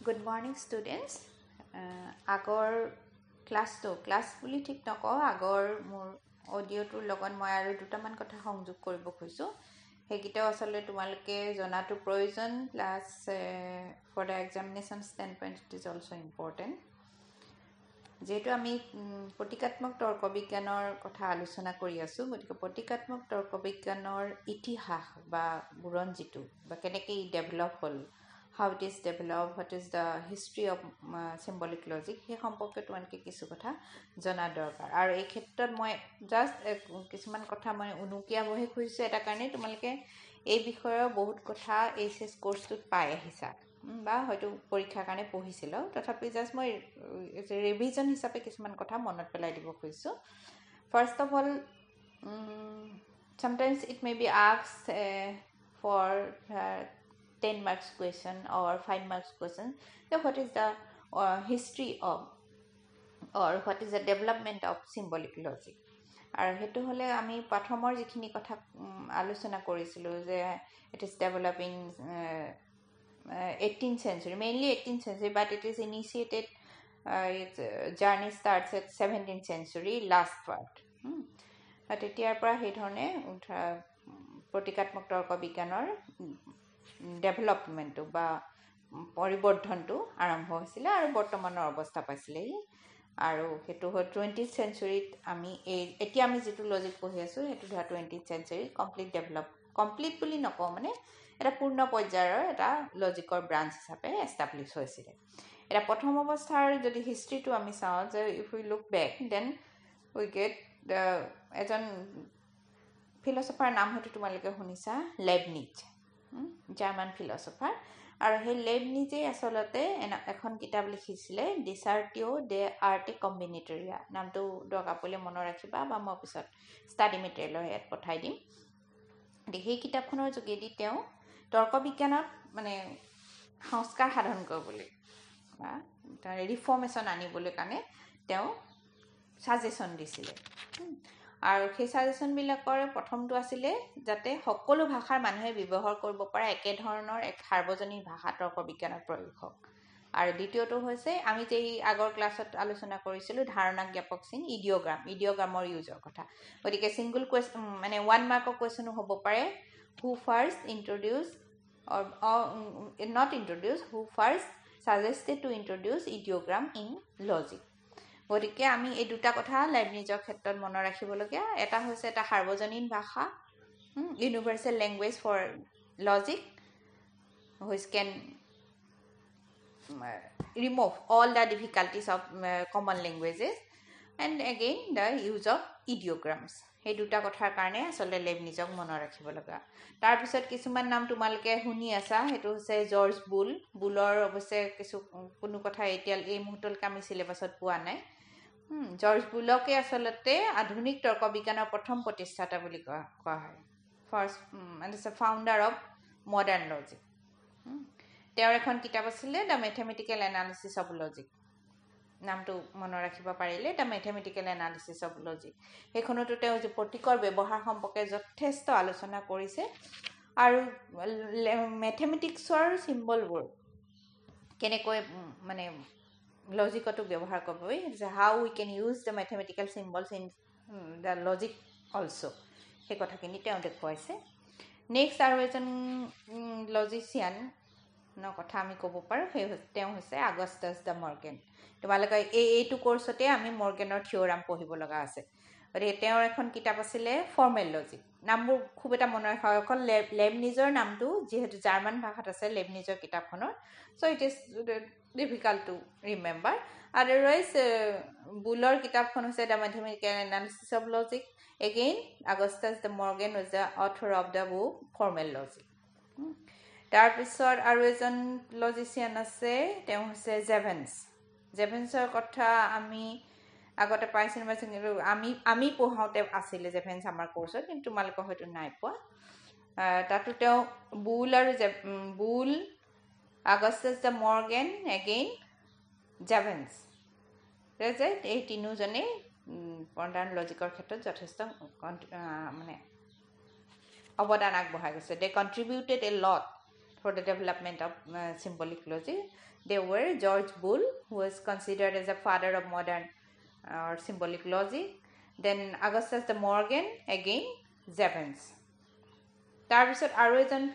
Good morning, students. আগৰ class বুলি ঠিক নকওঁ আগৰ মোৰ অডিঅ'টোৰ লগত মই আৰু দুটামান কথা সংযোগ কৰিব খুজিছোঁ সেইকেইটাও আচলতে তোমালোকে জনাটো প্ৰয়োজন plus for the examination standpoint it is also' important যেহেতু আমি প্ৰতীকাত্মক তৰ্ক বিজ্ঞানৰ কথা আলোচনা কৰি আছোঁ গতিকে প্ৰতীকাত্মক তৰ্ক বিজ্ঞানৰ ইতিহাস বা বুৰঞ্জীটো বা কেনেকৈ ই ডেভেলপ হ'ল how it is developed, what is the history of symbolic logic সেই সম্পৰ্কে তোমালোকে কিছু কথা জনা দৰকাৰ আৰু এই ক্ষেত্ৰত মই জাষ্ট কিছুমান কথা মই উনুকিয়াবহে খুজিছোঁ এটা কাৰণে তোমালোকে এই বিষয়ৰ বহুত কথা এইচএছ কোৰ্চটোত পাই আহিছা বা হয়তো পৰীক্ষাৰ কাৰণে পঢ়িছিলো তথাপি জাষ্ট মই ৰিভিজন হিচাপে কিছুমান কথা মনত পেলাই দিব খুজিছোঁ first of all sometimes it may be asked for 10 marks question or 5 marks question so what is the history of or what is the development of symbolic logic আৰু হেতু হলে আমি প্ৰথমৰ যিখিনি কথা আলোচনা কৰিছিলো যে it is developing 18th century mainly 18th century but it is initiated its journey starts at 17th century last part তেতিয়াৰ পৰা সেই ধৰণে প্ৰতীকাত্মক তৰ্ক বিজ্ঞানৰ ডেভেলপমেন্টটো বা পৰিবৰ্ধনটো আৰম্ভ হৈছিল আৰু বৰ্তমানৰ অৱস্থা পাইছিল আৰু হেতু হয় 20th centuryত আমি এতিয়া আমি যেটো লজিক পঢ়ি আছো হেতু 20th century কমপ্লিট বুলি নকওঁ মানে এটা পূৰ্ণ পৰ্যায়ৰ এটা লজিকৰ ব্ৰাঞ্চ হিচাপে এস্টাবলিশ হৈছিল এটা প্ৰথম অৱস্থাৰ যদি হিষ্ট্ৰীটো আমি চাওঁ যে if we look back then we get এজন ফিলসফাৰ নাম হয়তো তোমালোকে শুনিছা লেবনিজ জাৰ্মান ফিলসফাৰ আৰু হে লেবনিজে আসলতে এখন কিতাপ লিখিছিলে ডিসাৰ্টিও ডে আৰ্টে কম্বিনেটৰিয়া নামটো দৰকাৰপলে মনত ৰাখিবা বা মই পিছত ষ্টাডি মেটেৰিয়েলৰ ইয়াত পঠাই দিম সেই কিতাপখনৰ যোগেদি তেওঁ তৰ্ক বিজ্ঞানত মানে সংস্কাৰ সাধন কৰিবলৈ বা ৰিফৰ্মেশন আনিবলৈ কাৰণে তেওঁ সাজেশন দিছিলে আৰু সেই সাজেশন বিলাকৰ প্ৰথমটো আছিল যাতে সকলো ভাষাৰ মানুহে ব্যৱহাৰ কৰিব পাৰে একে ধৰণৰ এক সাৰ্বজনীন ভাষা তৰ্ক বিজ্ঞানৰ প্ৰয়োগ হওক আৰু দ্বিতীয়টো হৈছে আমি যে আগৰ ক্লাছত আলোচনা কৰিছিলো ধাৰণা জ্ঞাপক চিন ইডিঅগ্ৰামৰ ইউজৰ কথা গতিকে সিঙ্গল কোৱেশ্চন মানে ওৱান মাৰ্কৰ কোৱেশ্চনো হ'ব পাৰে who first introduced or not introduced who first suggested to introduce ideogram in logic গতিকে আমি এই দুটা কথা লেবনিজৰ ক্ষেত্ৰত মনত ৰাখিবলগীয়া এটা হৈছে এটা সাৰ্বজনীন ভাষা universal language for logic which can remove all the difficulties of common languages and again the use of ideograms এই দুটা কথাৰ কাৰণে আসলে লেবনিজক মনত ৰাখিব লগা তাৰ পিছত কিছুমান নাম তোমালকে শুনি আছা হেতু হৈছে জৰ্জ বুলৰ অৱশ্যে কিছু কোনো কথা এতিয়া এই মুহূৰ্তলৈকে আমি সিলেবাসত পোৱা নাই জৰ্জ বুলকে আসলতে আধুনিক তৰ্ক বিজ্ঞানৰ প্ৰথম প্ৰতিষ্ঠাতা বুলি কোৱা হয় ফাৰ্স্ট মানে ফাউন্ডাৰ অফ মডাৰ্ন লজিক তেওঁৰ এখন কিতাপ আছিল the mathematical analysis of logic নামটো মনত ৰাখিব পাৰিলে the mathematical analysis of logic হেখনটো তেওঁ যে প্ৰতীকৰ ব্যৱহাৰ সম্পৰ্কে যথেষ্ট আলোচনা কৰিছে আৰু মেথমেটিক্সৰ সিম্বলবোৰ কেনেকৈ মানে লজিকটো ব্যৱহাৰ কৰিব how we can use the mathematical symbols in the logic also সেই কথাখিনি তেওঁ দেখুৱাইছে নেক্সট আৰু এজন লজিচিয়ান ন কথা আমি ক'ব পাৰো সেই তেওঁ হৈছে আগস্টাছ দা মৰ্গেন তোমালোকে এইটো কোৰ্সতে আমি মৰ্গেনৰ থিওৰাম পঢ়িব লগা আছে গতিকে তেওঁৰ এখন কিতাপ আছিল ফৰ্মেল লজিক নামবোৰ খুব এটা মনত ৰাখা অকল লেবনিজৰ নামটো যেহেতু জাৰ্মান ভাষাত আছে লেবনিজৰ কিতাপখনৰ so it is difficult to remember otherwise বুলৰ কিতাপখন হৈছে the mathematical analysis of logic again augustus de morgan was the author of the book formal logic তাৰ পিছত আৰু এজন লজিচিয়ান আছে তেওঁ হৈছে জেভেন্সৰ কথা আমি আগতে পাইছিলো আমি পঢ়াওতে আছিল জেভেন্স আমাৰ কোৰ্সত কিন্তু তোমালোকে হয়তো নাই পোৱা তাতো তেওঁ বুল আগস্টাছ দা মৰ্গেন এগেইন জেভেন্স এই তিনিজনে মডাৰ্ন লজিকৰ ক্ষেত্ৰত যথেষ্ট মানে অৱদান আগবঢ়াই গৈছে they contributed a lot for the development of symbolic logic. They were George Boole, who was considered as a father of modern or symbolic logic. Then Augustus de Morgan, again Jevons. তাৰপিছত আৰু এজন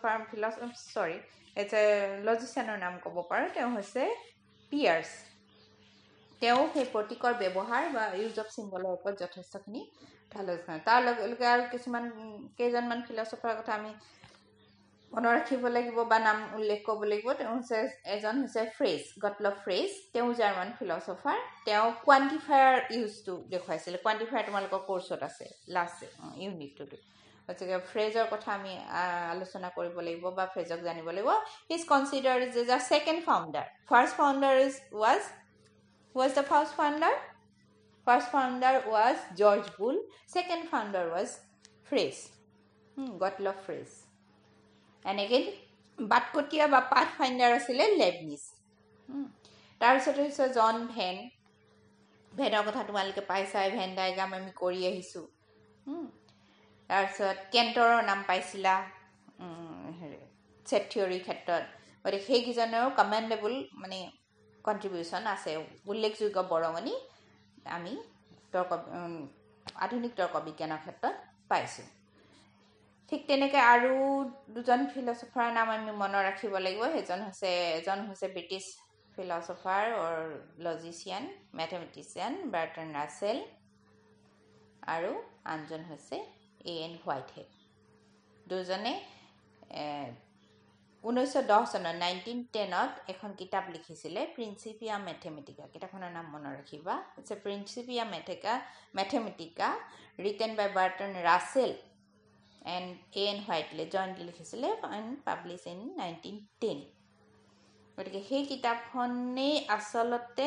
it's a logicianৰ নাম ক'ব পাৰোঁ, তেওঁ হৈছে Peirce. তেওঁ সেই প্ৰতীকৰ ব্যৱহাৰ বা ইউজ অফ চিম্বলৰ ওপৰত যথেষ্টখিনি আলোচনা। তাৰ লগে আৰু কেইজনমান ফিলচফাৰৰ কথা আমি মনত ৰাখিব লাগিব বা নাম উল্লেখ কৰিব লাগিব। এজন হৈছে ফ্ৰেজ, গটলফ ফ্ৰেজ। তেওঁ জাৰ্মান ফিলচফাৰ। তেওঁ কোৱান্টিফায়াৰ ইউজটো দেখুৱাইছিলে। কোৱান্টিফায়াৰ তোমালোকৰ কোৰ্চত আছে লাষ্ট ইউনিটটোত। গতিকে ফ্ৰেজৰ কথা আমি আলোচনা কৰিব লাগিব বা ফ্ৰেজক জানিব লাগিব। He is considered as the second founder. First founder was the first founder? First founder was George Boole. Second founder was Frese, Gottlob Frese. And again, Batkotia বা pathfinder আছিলে Leibniz. তাৰপিছত হৈছে জন ভেন। ভেনৰ কথা তোমালোকে পাইছা, ভেন ডায়াগ্ৰাম আমি কৰি আহিছোঁ। তাৰপিছত কেণ্টৰৰ নাম পাইছিলা ছেট থিয়ৰীৰ ক্ষেত্ৰত। গতিকে সেইকেইজনেও কমেণ্ডেবল মানে কণ্ট্ৰিবিউশ্যন আছে, উল্লেখযোগ্য বৰঙণি আমি আধুনিক তৰ্ক বিজ্ঞানৰ ক্ষেত্ৰত পাইছোঁ। ঠিক তেনেকৈ আৰু দুজন ফিলচফাৰৰ নাম আমি মনত ৰাখিব লাগিব। এজন হৈছে British philosopher or logician, mathematician Bertrand Russell, আৰু আনজন হৈছে A.N. হোৱাইটহেড। দুজনে 1910 চনত 1910 এখন কিতাপ লিখিছিলে, প্ৰিন্সিপিয়া মেথেমেটিকা। কিতাপখনৰ নাম মনত ৰাখিবা। It's a Principia Mathematica written by Bertrand Russell and A.N. হোৱাইটলে জইণ্টলি লিখিছিলে এণ্ড পাব্লিছ ইন 1910। গতিকে সেই কিতাপখনেই আচলতে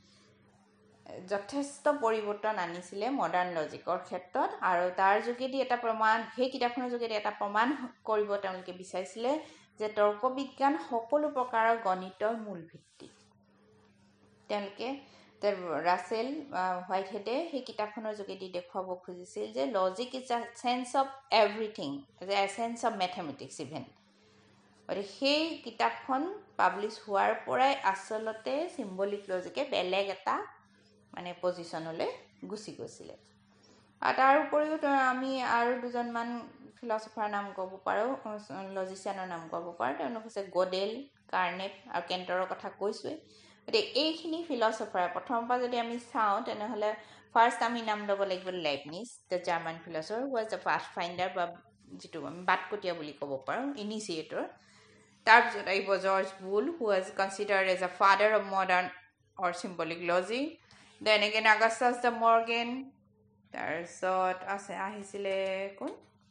যথেষ্ট পৰিৱৰ্তন আনিছিলে মডাৰ্ণ লজিকৰ ক্ষেত্ৰত। আৰু তাৰ যোগেদি সেই কিতাপখনৰ যোগেদি এটা প্ৰমাণ কৰিব তেওঁলোকে বিচাৰিছিলে যে তৰ্ক বিজ্ঞান সকলো প্ৰকাৰৰ গণিতৰ মূল ভিত্তি। তেওঁলোকে ৰাছেল হোৱাইটহেডে সেই কিতাপখনৰ যোগেদি দেখুৱাব খুজিছিল যে logic is a sense of everything, a sense of mathematics even. গতিকে সেই কিতাপখন পাব্লিছ হোৱাৰ পৰাই আচলতে চিম্বলিক লজিকে বেলেগ এটা মানে পজিশ্যনলৈ গুচি গৈছিলে। আৰু তাৰ উপৰিও আমি আৰু দুজনমান ফিলচফাৰ নাম ক'ব পাৰোঁ, লজিচিয়ানৰ নাম ক'ব পাৰোঁ। তেওঁলোক হৈছে গডেল, কাৰ্নেপ আৰু কেণ্টৰৰ কথা কৈছোঁৱেই। গতিকে এইখিনি ফিলচফাৰ প্ৰথমৰ পৰা যদি আমি চাওঁ, তেনেহ'লে ফাৰ্ষ্ট আমি নাম ল'ব লাগিব Leibniz, the German philosopher who was the pathfinder বা যিটো আমি বাটকটীয়া বুলি ক'ব পাৰোঁ, ইনিচিয়েটৰ। তাৰপিছত আহিব George Boole, who was considered as a father of modern or symbolic logic. Then again Augustus de Morgan. তাৰপিছত আহিছিলে কোন,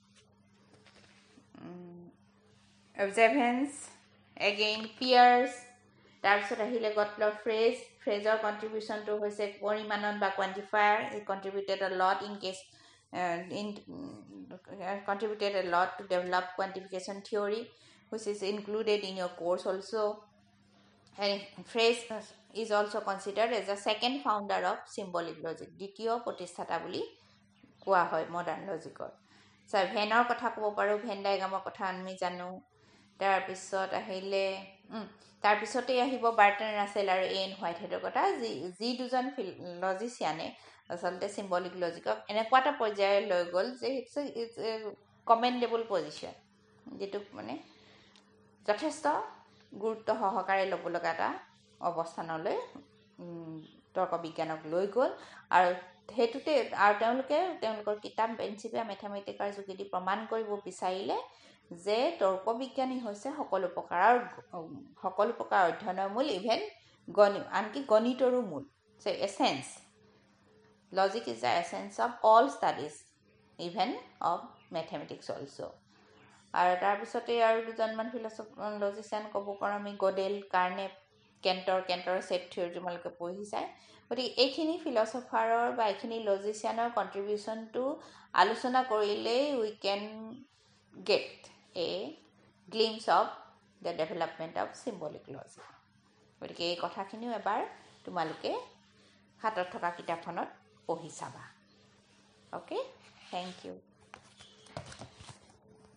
জেভেন্স, এগেইন পিয়াৰ্ছ। তাৰপিছত আহিলে গটলব ফ্ৰেজ। ফ্ৰেজৰ কণ্ট্ৰিবিউশ্যনটো হৈছে পৰিমাণন বা কোৱান্টিফায়াৰ। ই contributed a lot contributed a lot to develop quantification theory, which is included in your course also. And Frese is also considered as the second founder of symbolic logic. দ্বিতীয় প্ৰতিষ্ঠাতা বুলি কোৱা হয় modern লজিকৰ। ভেনৰ কথা ক'ব পাৰোঁ, van ডায়াগ্ৰামৰ কথা আমি জানো। তাৰপিছতেই আহিব বাৰ্টন ৰাছেল আৰু A.N. হোৱাইটহেডৰ কথা, যি দুজন লজিচিয়ানে আচলতে চিম্বলিক লজিকক এনেকুৱা এটা পৰ্যায়ত লৈ গ'ল যে ইটছ এ কমেণ্ডেবল পজিশ্যন, যিটোক মানে যথেষ্ট গুৰুত্ব সহকাৰে ল'ব লগা এটা অৱস্থানলৈ তৰ্ক বিজ্ঞানক লৈ গ'ল। আৰু সেইটোতে তেওঁলোকৰ কিতাপ প্ৰিন্সিপিয়া মেথেমেটিকাৰ যোগেদি প্ৰমাণ কৰিব বিচাৰিলে যে তৰ্ক বিজ্ঞানী হৈছে সকলো প্ৰকাৰ অধ্যয়নৰ মূল, ইভেন আনকি গণিতৰো মূল। Essence logic is the essence of all studies, even of mathematics also'. আৰু তাৰপিছতে আৰু দুজনমান লজিচিয়ান ক'ব পাৰোঁ আমি, গডেল, কাৰ্নেপ, কেণ্টৰ ছেট থিয়ৰী তোমালোকে পঢ়ি চাই। গতিকে এইখিনি ফিলচফাৰৰ বা এইখিনি লজিচিয়ানৰ কণ্ট্ৰিবিউশ্যনটো আলোচনা কৰিলেই we can get a glimpse of the development of symbolic logic. গতিকে এই কথাখিনিও এবাৰ তোমালোকে হাতত থকা কিতাপখনত পঢ়ি চাবা। Okay, thank U.